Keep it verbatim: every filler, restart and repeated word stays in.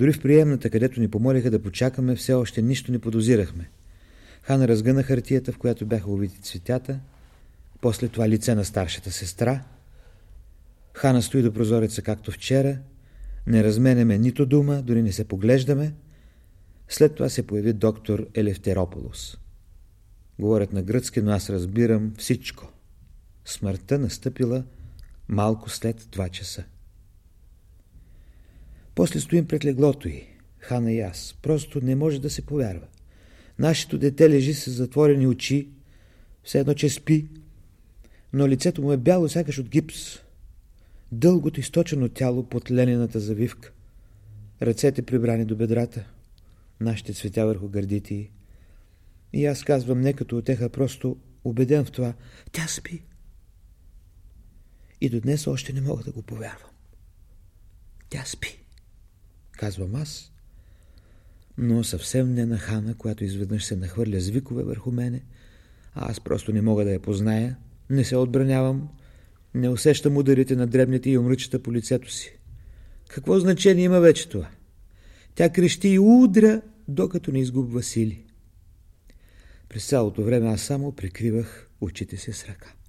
Дори в приемната, където ни помолиха да почакаме, все още нищо не подозирахме. Хана разгъна хартията, в която бяха увити цветята, после това лице на старшата сестра. Хана стои до прозореца както вчера, не разменяме нито дума, дори не се поглеждаме. След това се появи доктор Елефтерополос. Говорят на гръцки, но аз разбирам всичко. Смъртта настъпила малко след два часа. После стоим пред леглото й, Хана и аз. Просто не може да се повярва. Нашето дете лежи с затворени очи, все едно, че спи, но лицето му е бяло, сякаш от гипс. Дългото източено тяло под ленената завивка. Ръцете прибрани до бедрата. Нашите цветя върху гърдите й. И аз казвам не като утеха, просто убеден в това. Тя спи. И до днес още не мога да го повярвам. Тя спи, казвам аз, но съвсем не на Хана, която изведнъж се нахвърля с викове върху мене, а аз просто не мога да я позная, не се отбранявам, не усещам ударите на дребните и умръчета по лицето си. Какво значение има вече това? Тя крещи и удря, докато не изгубва сили. През цялото време аз само прикривах очите си с ръка.